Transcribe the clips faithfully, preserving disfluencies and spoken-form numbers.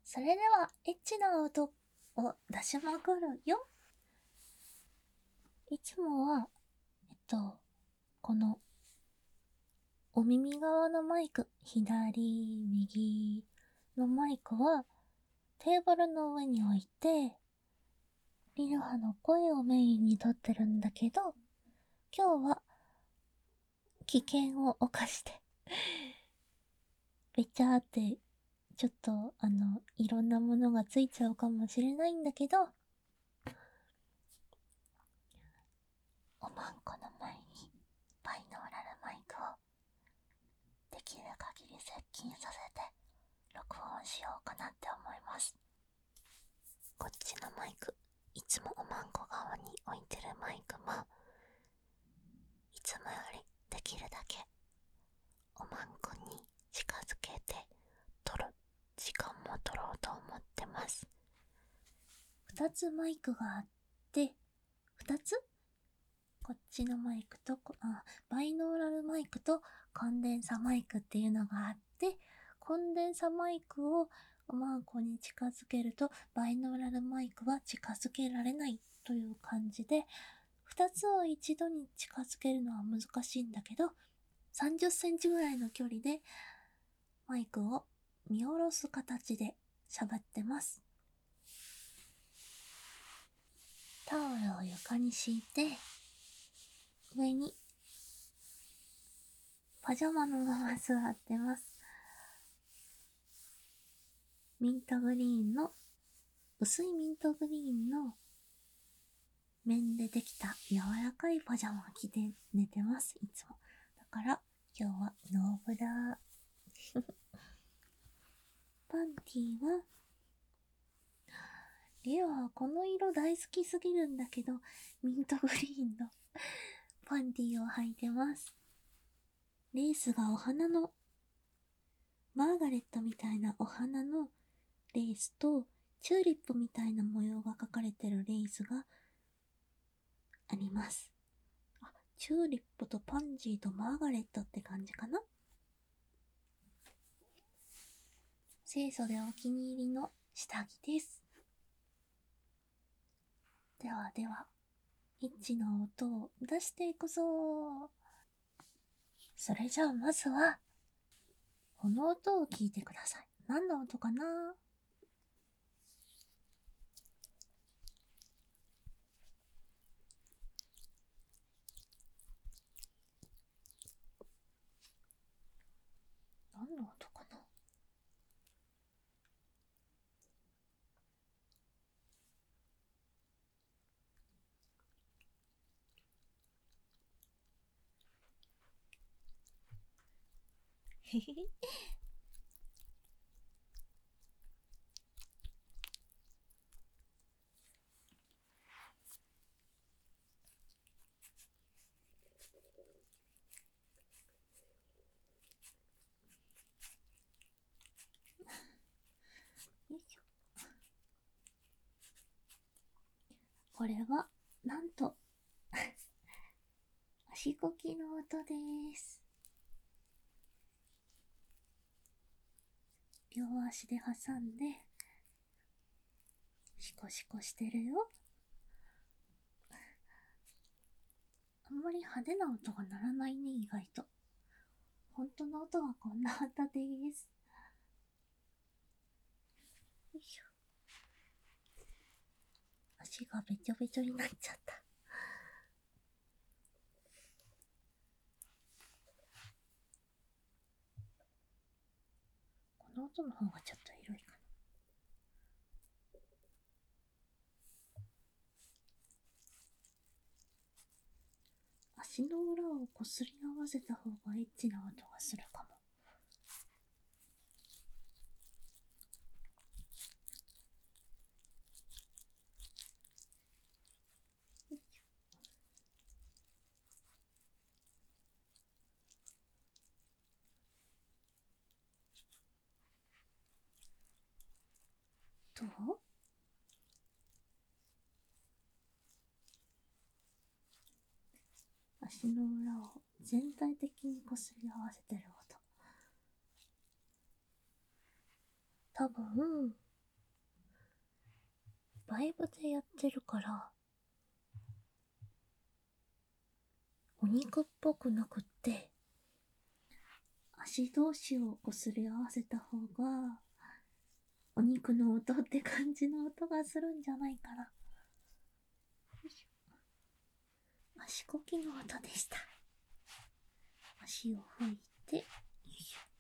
それでは、エッチな音を出しまくるよ。いつもは、えっと、この、お耳側のマイク、左、右のマイクは、テーブルの上に置いて、リルハの声をメインにとってるんだけど、今日は、危険を冒してべちゃーって、ちょっと、あの、いろんなものがついちゃうかもしれないんだけど、おまんこの前に、バイノーラルマイクを、できる限り接近させて、録音しようかなって思います。こっちのマイク、いつもおまんこ側に置いてるマイクも、いつもよりできるだけ、おまんこに近づけて、撮る時間も撮ろうと思ってます。二つマイクがあって、二つこっちのマイクと、あ、バイノーラルマイクとコンデンサマイクっていうのがあって、コンデンサマイクをおまんこに近づけると、バイノーラルマイクは近づけられないという感じで、二つを一度に近づけるのは難しいんだけど、さんじゅっセンチぐらいの距離でマイクを見下ろす形で喋ってます。タオルを床に敷いて、上にパジャマのまま座ってます。ミントグリーンの、薄いミントグリーンの綿でできた柔らかいパジャマを着て寝てます、いつも。だから今日はノーブラー。パンティは、リオはこの色大好きすぎるんだけど、ミントグリーンのパンティを履いてます。レースがお花の、マーガレットみたいなお花のレースと、チューリップみたいな模様が描かれてるレースがあります。あ、チューリップとパンジーとマーガレットって感じかな。清楚でお気に入りの下着です。ではでは、エッチの音を出していくぞ。それじゃあまずは、この音を聞いてください。何の音かな？何の音かな？へへへ。よいしょ。これは、なんと、足こきの音です。両足で挟んで、シコシコしてるよ。あんまり派手な音が鳴らないね、意外と。本当の音はこんな音です。よいしょ。足がべちょべちょになっちゃった。この音の方がちょっと広いかな。足の裏をこすり合わせた方がエッチな音がするかも。どう？足の裏を全体的にこすり合わせてる音。多分、 バイブでやってるからお肉っぽくなくって、足同士を擦り合わせた方がお肉の音って感じの音がするんじゃないかな。足こきの音でした。足を拭いて、よいしょ。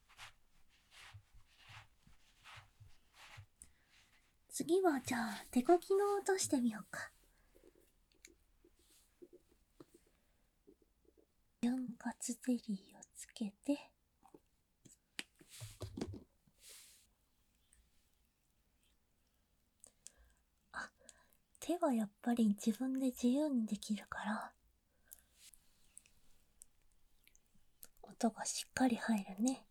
次はじゃあ手こきの音してみようか。潤滑ゼリーをつけて、あ、手はやっぱり自分で自由にできるから音がしっかり入るね。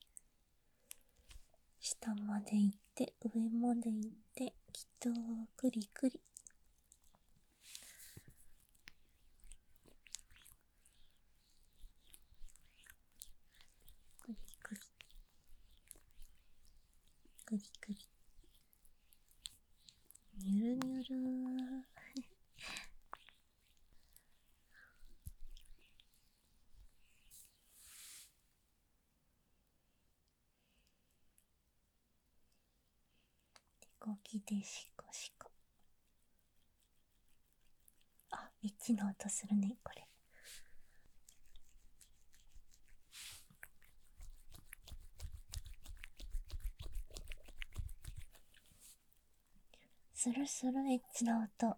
下まで行って上まで行ってきっとくりくり。くりくりくりくりにゅるにゅる手こきでシコシコ。あ、エッチな音するねこれ。するするエッチな音。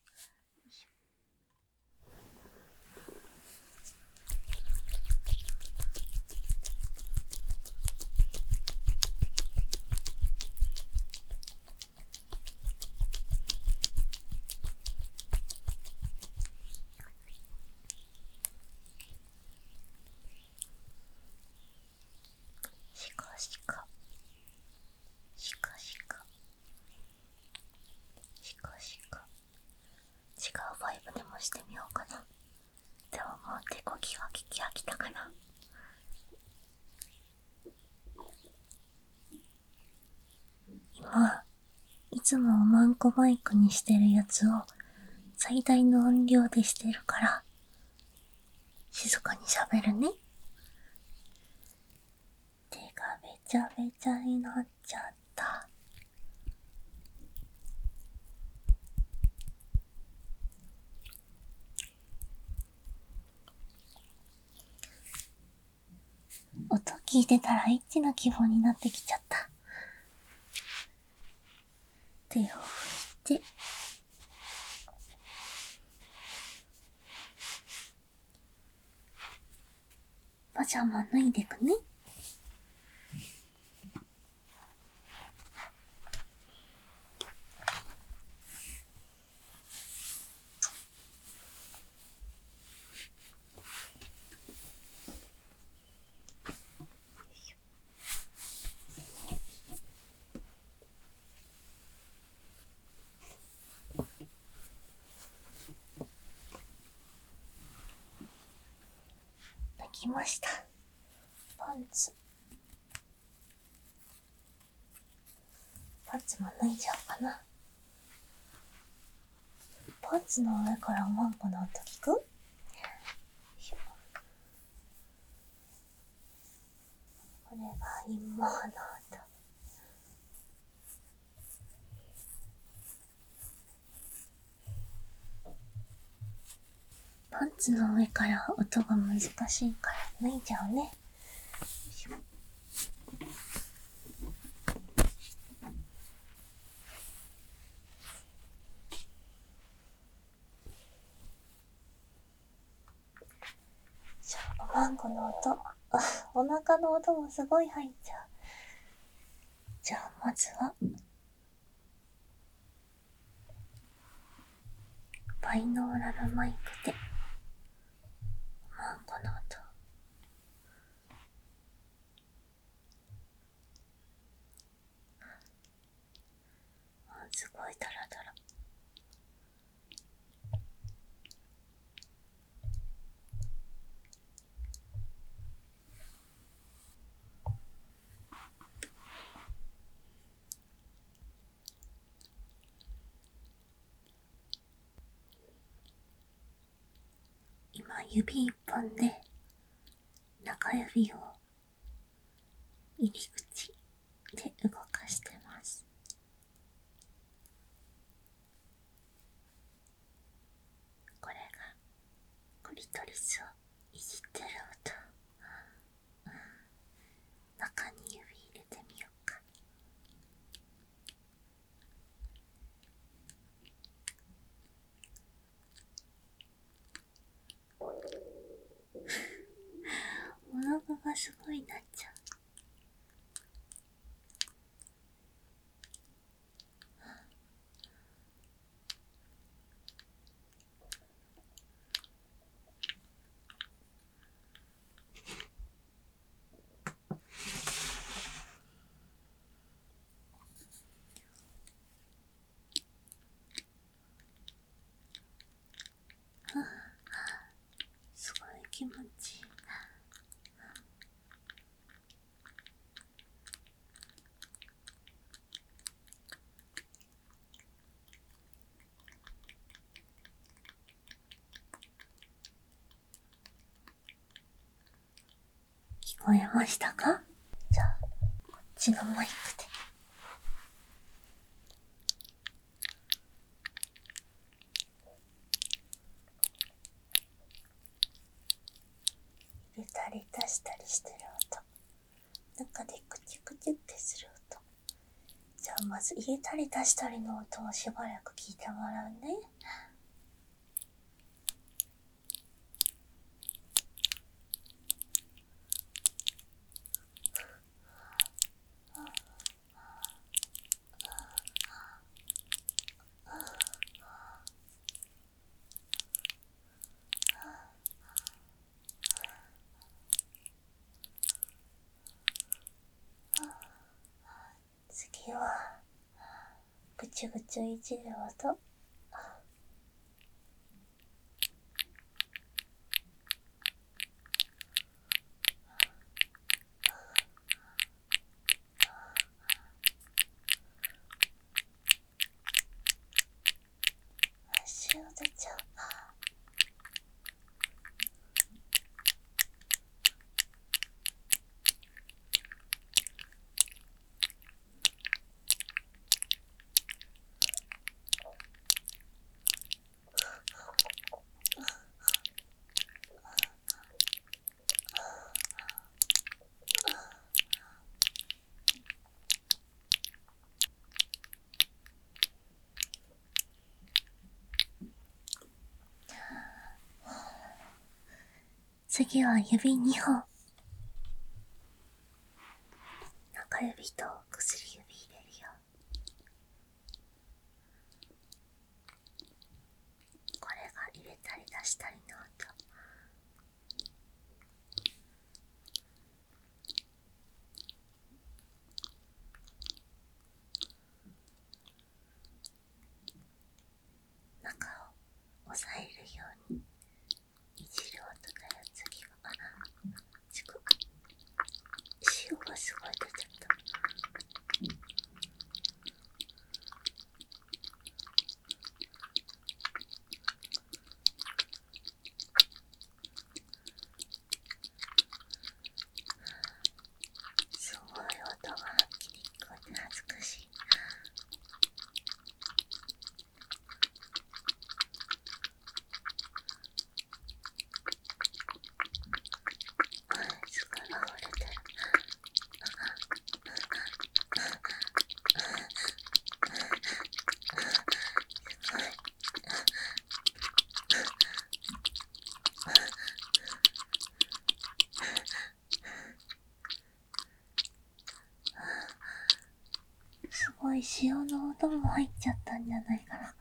シコシコシコシコシコシコ。違うバイブでもしてみようかな。でももう手こきが聞き飽きたかな。今いつもおまんこマイクにしてるやつを最大の音量でしてるから静かに喋るね。手がべちゃべちゃになっちゃった。音聞いてたらエッチな気分になってきちゃった。手を拭いて、パジャマ脱いでくね。脱ぎました。パンツパンツも脱いじゃおうかな。パンツの上からおまんこの音聞く？これが陰謀の音。パンツの上から音が難しいから脱いじゃうね。じゃあおまんこの音、あ、お腹の音もすごい入っちゃう。じゃあまずはバイノーラルマイクでおまんこの音。すごいダラダラ。 今指一本で中指を入り口で動かしてます。これがクリトリスをいじってる音。中に指入れてみようか。お腹がすごいなっちゃう。すごい気持ちいい。聞こえましたか？じゃあこっちのマイクで入れたり出したりしてる音、中でクチュクチュってする音。じゃあまず入れたり出したりの音をしばらく聞いてもらうね。次はぐちゅぐちゅいじる音。足を出ちゃう。次は指にほん。中指と薬指入れるよ。これが入れたり出したりの音。中を押さえるようにいじる音だよ。次はあ、ちく塩がすごい出ちゃった。すごい音がはっきり聞こえて恥ずかしい。すごい溢れてる。すごい塩の音も入っちゃったんじゃないかな。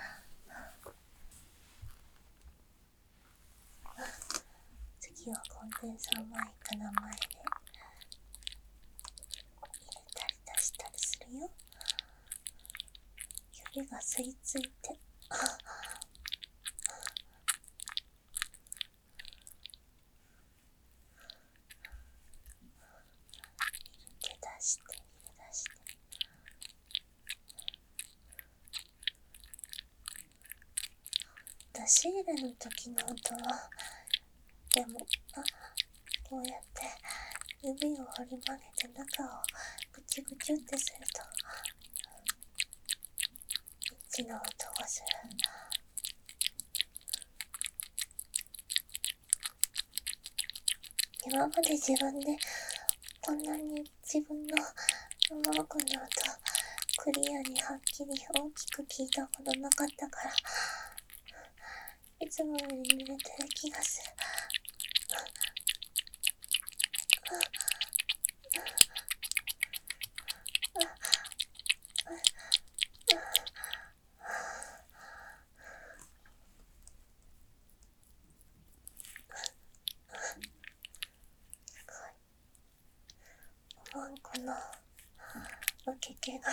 次はコンデンサーマイクの前で入れたり出したりするよ。指が吸い付いて入れて出して入れ出して。出し入れの時の音はでも、あ、こうやって指を折り曲げて中をぐちゅぐちゅってすると、エッチな音がする。今まで自分でこんなに自分のマークの音クリアにはっきり大きく聞いたことなかったから、いつもより濡れてる気がする。おまんこの受け毛が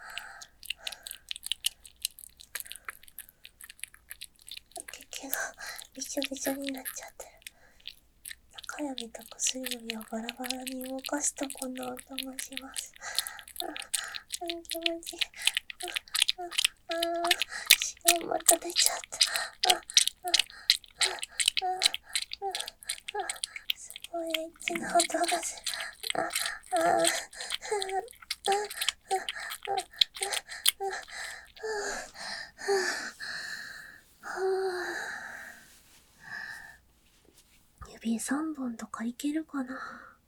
受け毛がびしょびしょになっちゃってる。中指と薬指をバラバラに動かすとこんな音がします。あ、気持ちいい。あ、あ、あ、血がまた出ちゃった。あ、あ、あ、あ、あ、すごいエッチな音がする。あ、あ、あ、あ、指さんぼんとかいけるかな。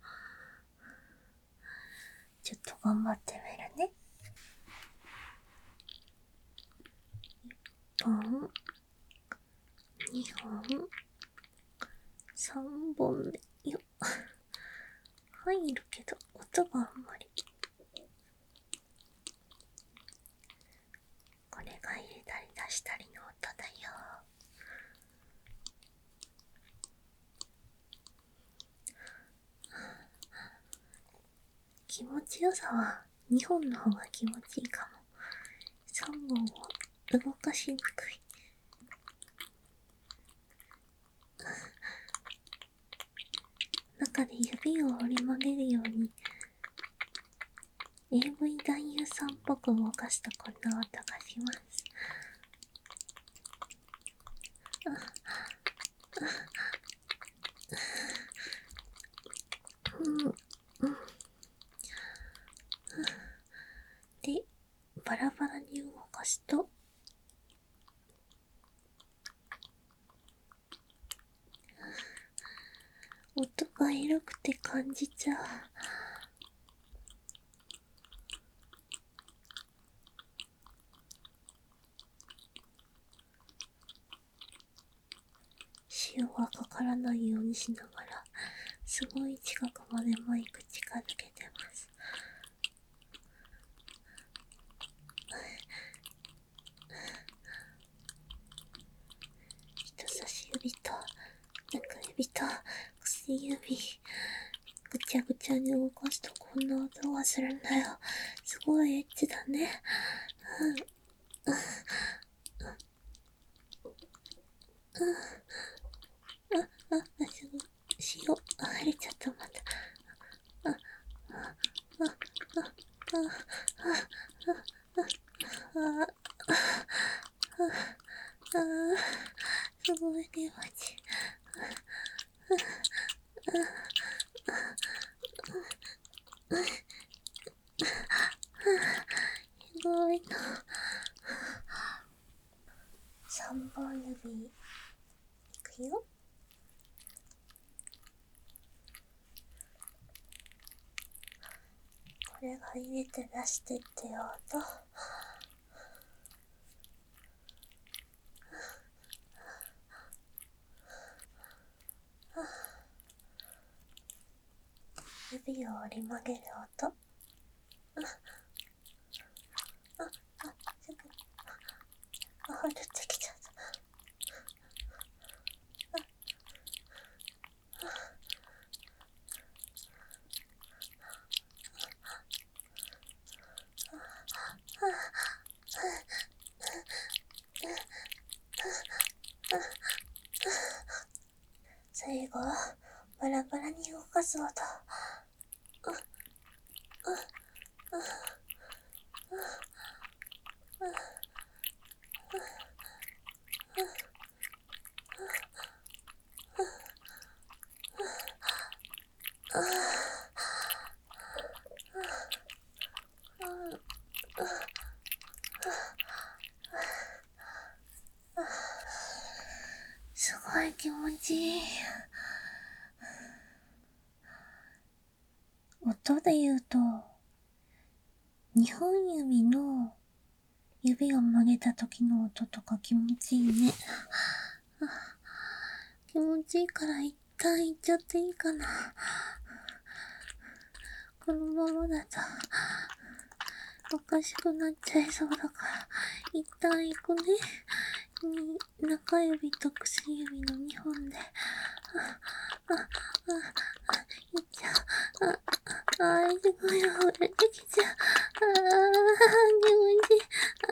ちょっと頑張ってみるね。いっぽん、にほん、さんぼんめよ。入るけど音があんまり。これが入れたり出したりの音だよ。気持ちよさはにほんの方が気持ちいいかも。さんぼんを動かしにくい。中で指を折り曲げるように エーブイ 男優さんっぽく動かすとこんな音がします。あ、あ、うん、うん。で、バラバラに動かすと、音がエロくて感じちゃう。塩がかからないようにしながら、すごい近くまでマイク近づけてます。人差し指と中指と薬指、ぐちゃぐちゃに動かすとこんな音がするんだよ。すごいエッチだね。うん。あ、あ、あ、すごい。塩、あ、入れちゃった、また。あ、あ、あ、あ、あ、あ、あ、あ、あ、すごい気持ちいい。すごいな。さんぼん指いくよ。これが入れて出してってよと。指を折り曲げる音。あ、あ、あ、すぐ、あ、折れてきちゃった。最後はバラバラに動かす音。 ちいい。音で言うと、にほん指の指を曲げた時の音とか気持ちいいね。気持ちいいから一旦行っちゃっていいかな。このままだとおかしくなっちゃいそうだから、一旦行くね。に中指と薬指のにほんで。あ、あ、あ、あ、いっちゃう。あ、あ、あ、すごいよ、俺できちゃう。あー、気持ちいい。あ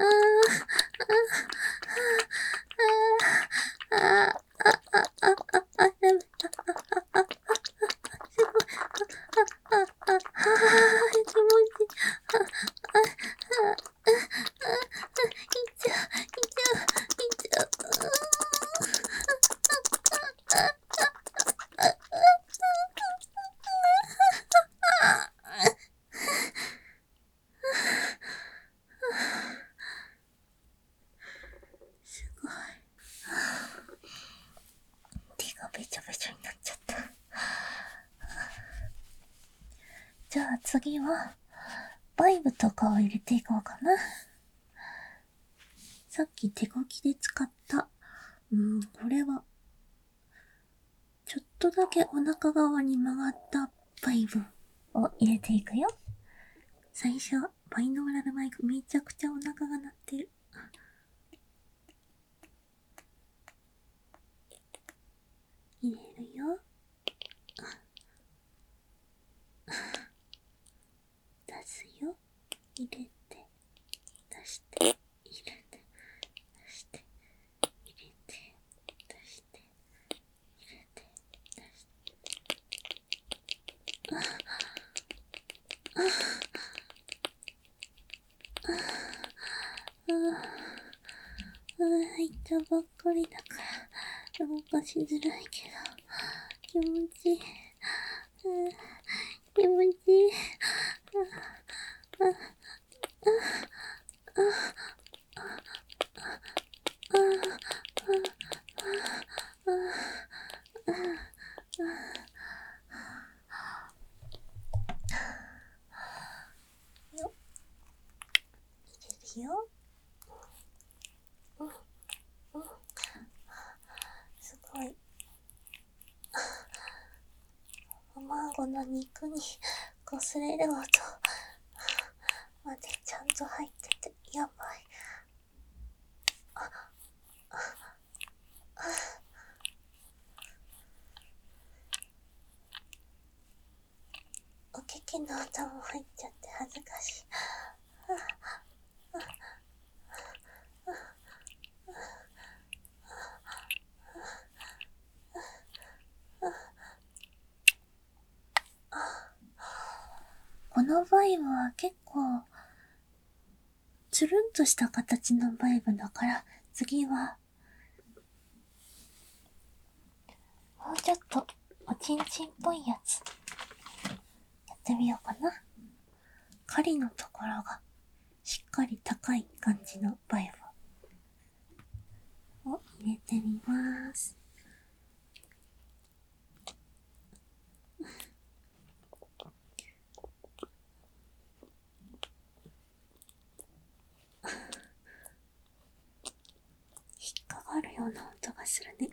ー、あー、あー、あー、あー、あー、あー、あ、ダメだ。あ、あ、あ、すごい。あ、あ、あ、あ、あ、気持ちいい。あ、あ、あ、あ、あ、あ、いっちゃう、いっちゃう、いっちゃう。すごい。手がべちょべちょになっちゃった。じゃあ次は、バイブとかを入れていこうかな。さっき手書きで使った、うーん、これは、ちょっとだけお腹側に曲がったバイブを入れていくよ。最初、バイノーラルマイクめちゃくちゃお腹が鳴ってる。入れるよ。出すよ。入れて、出して、入れて、出して、入れて、出して、入れて、出して。あ、あ、あ、あ、あ、入ったばっかりだから動かしづらいけど、気持ちいい。うん、気持ちいい。あ、あ、あ、あ、あ、あ、あ、あ、よっ、入れるよ。うん、うん、すごい。卵の肉に擦れる音までちゃんと入ってて、やばい。あ、あ、あ、おけけの音も入っちゃって恥ずかしい。このバイブは結構つるんとした形のバイブだから、次はもうちょっとおちんちんっぽいやつやってみようかな。針のところがしっかり高い感じのバイブを入れてみます。引っかかるような音がするね。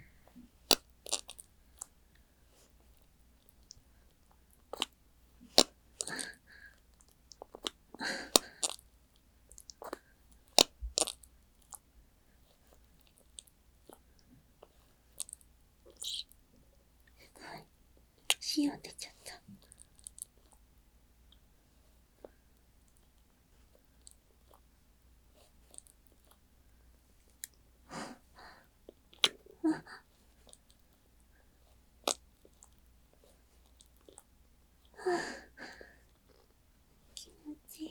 塩出ちゃった。気持ちいい。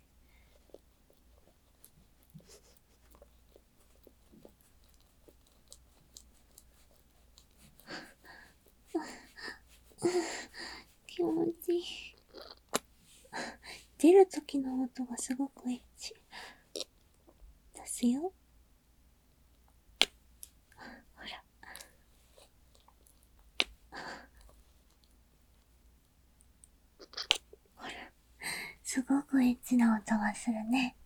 気持ちいい。出るときの音がすごくエッチ。出すよ。ほら。 すごくエッチな音がするね。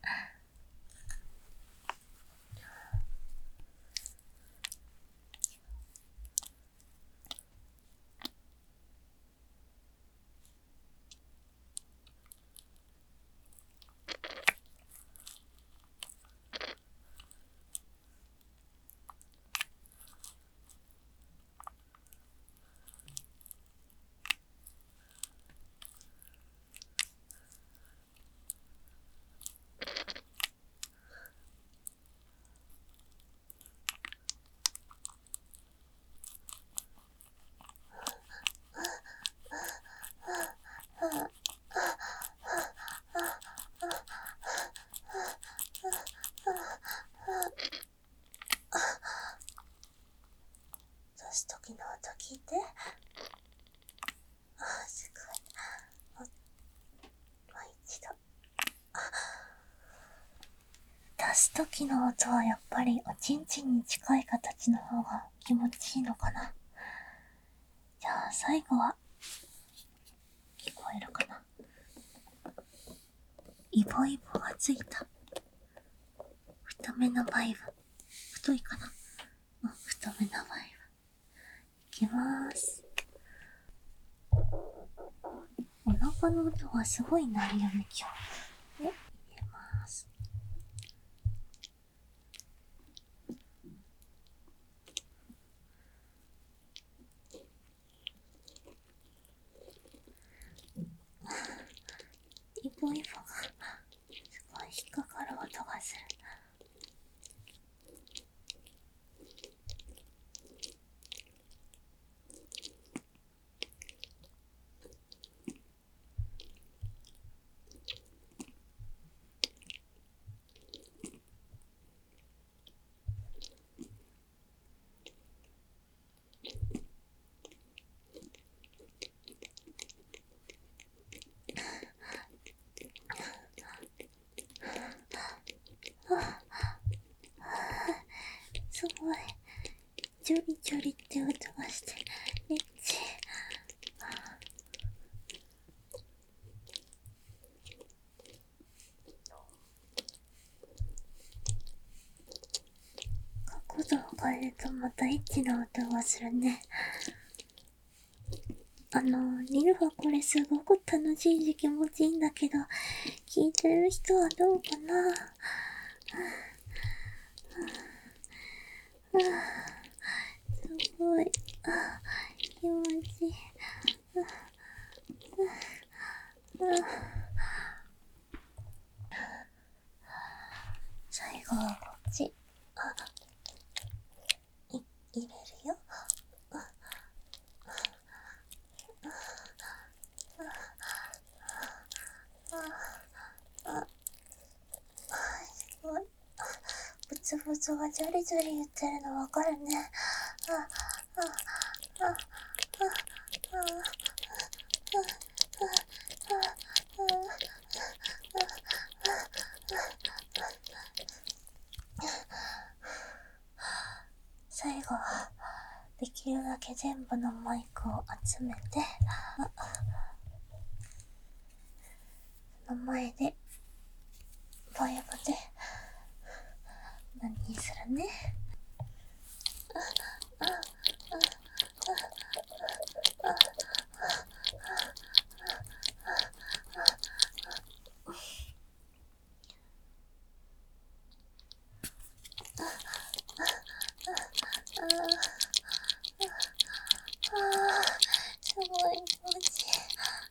出す時の音聞いて。あー、すごい。もう一度。出す時の音はやっぱりおちんちんに近い形の方が気持ちいいのかな。じゃあ最後は聞こえるかな。イボイボがついた太めのバイブ。太いかな。うん、太めのバイブ。いきまーす。お腹の音がすごい鳴りやめ今日。で、入れます。イボイボがすごい引っかかる音がする。すごい。ジョリジョリって音がして、エッチ。角度を変えるとまたエッチな音がするね。あの、見るはこれすごく楽しいし気持ちいいんだけど、聞いてる人はどうかな。すごい。気持ちいい。最後はこっち。あ、い、入れるよ。すごい。ブツブツがジャリジャリ言ってるのわかるね。あ、あ、あ、あ、あ、最後はできるだけ全部のマイクを集めて、その前でバイブで何にするね。すごい気持ちいい。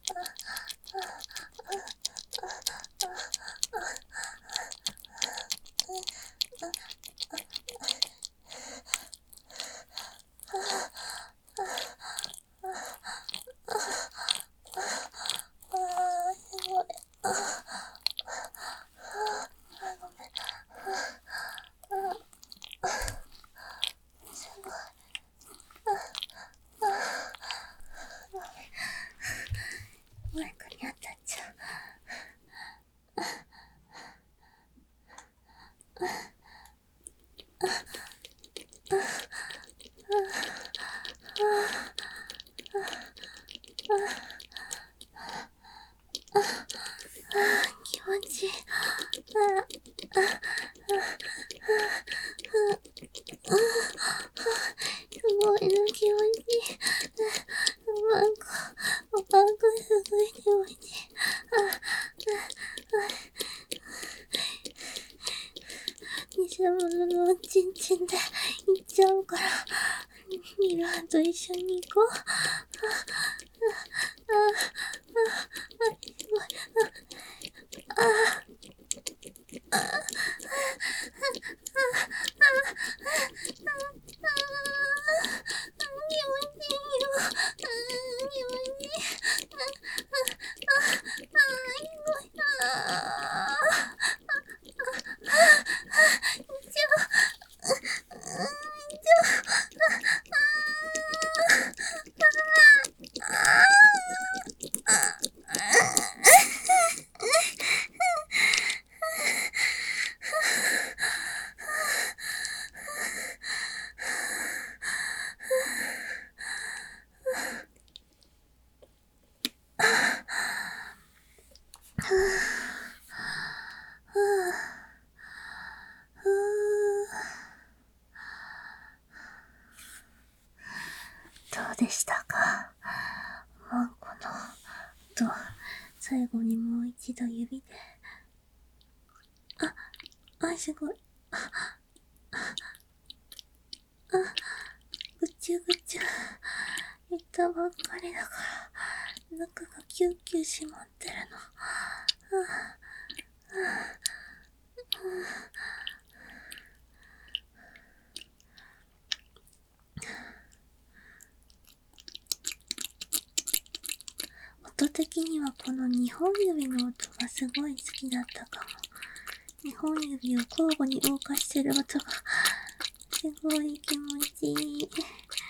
マイクに当たっちゃう。 持ちいい。あ、あ、あ、あ、あ、すごいな、気持ちいい。おまんこ、おまんこすごい気持ちいい。あ、あ、あ、偽物のおちんちんで行っちゃうから、ミラーと一緒に行こう。あ、あ、あ、あ、あ、すごい。あ、あ、あ、あ、あ、どうでしたか？ワンコのと最後にもう一度指で、あ、あ、すごい。あ、あ、ぐちゅぐちゅ言ったばっかりだから中がキュッキュ締まってるの。あ、あ、音的にはこのにほん指の音がすごい好きだったかも。にほん指を交互に動かしてる音がすごい気持ちいい。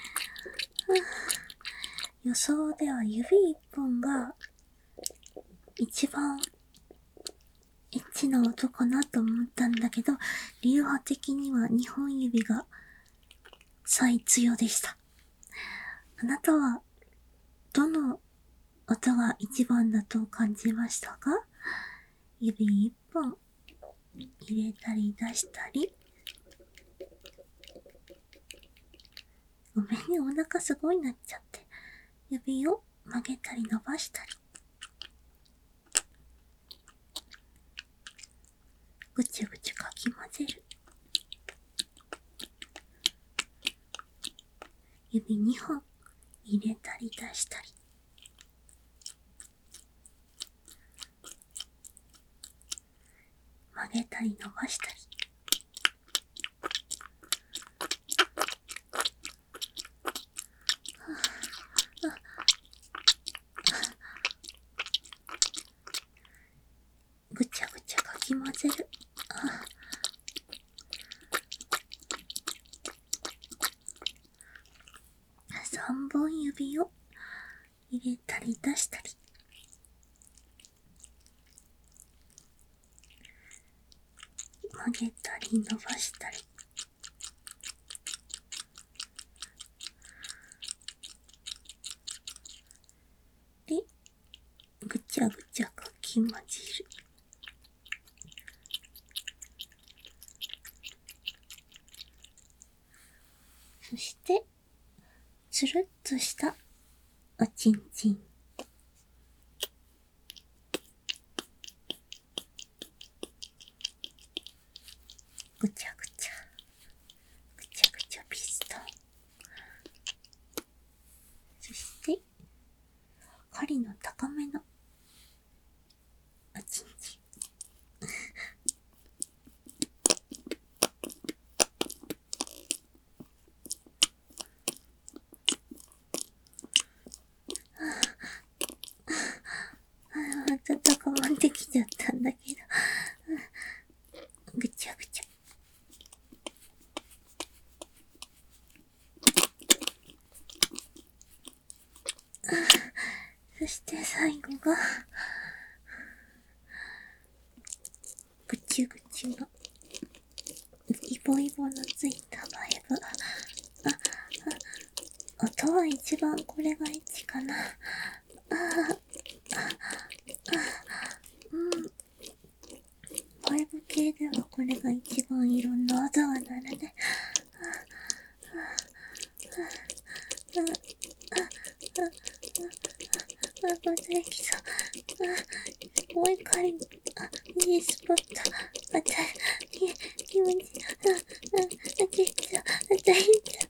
予想では指一本が一番エッチな音かなと思ったんだけど、流派的にはにほん指が最強でした。あなたはどの音が一番だと感じましたか？指一本入れたり出したり。ごめんね、お腹すごいなっちゃって。指を曲げたり伸ばしたり。ぐちゅぐちゅかき混ぜる。指にほん入れたり出したり。曲げたり伸ばしたり。ぐちゃぐちゃかき混ぜる。さんぼん指を入れたり出したり。曲げたり伸ばしたり。で、ぐちゃぐちゃかき混ぜる。そして、つるっとしたおちんちん。ぐちゃぐちゃ。ぐちゃぐちゃピストン。そして、針の高めのおちんちん。ちょっと我慢できちゃったんだけど。ぐちゃぐちゃ。そして最後が、ぐちゅぐちゅの、イボイボのついたバイブ。あ、あ、音は一番これがエッチかな。ああ、あ、あ、うん。 ブ系ではこれが一番いろんな技がなるね。あ、またできた。もう一回、あ、いいスポット。また、気気持ち、あ、あ、あ、できた。あ、できた。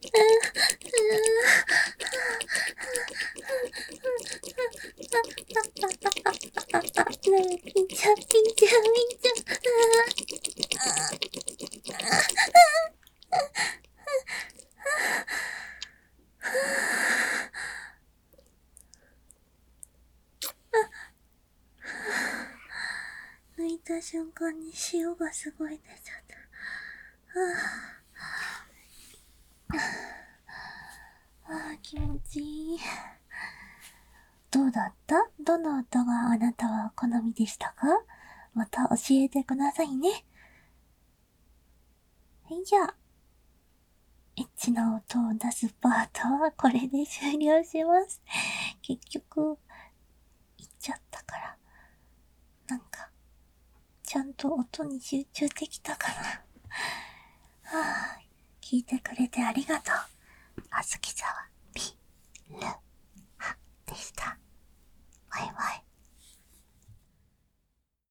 あ、あ、あ、あ、あ、あ、あ、なんか、ピンチャー、ピンチャー、ピンチャー。あ、あ、抜いた瞬間に塩がすごい出ちゃった。ああ、気持ちいい。どうだった？どの音があなたは好みでしたか？また教えてくださいね。はい、じゃあ、エッチな音を出すパートはこれで終了します。結局、言っちゃったから、なんか、ちゃんと音に集中できたかな。はぁ、聞いてくれてありがとう。あずきざわ、ピ、ル。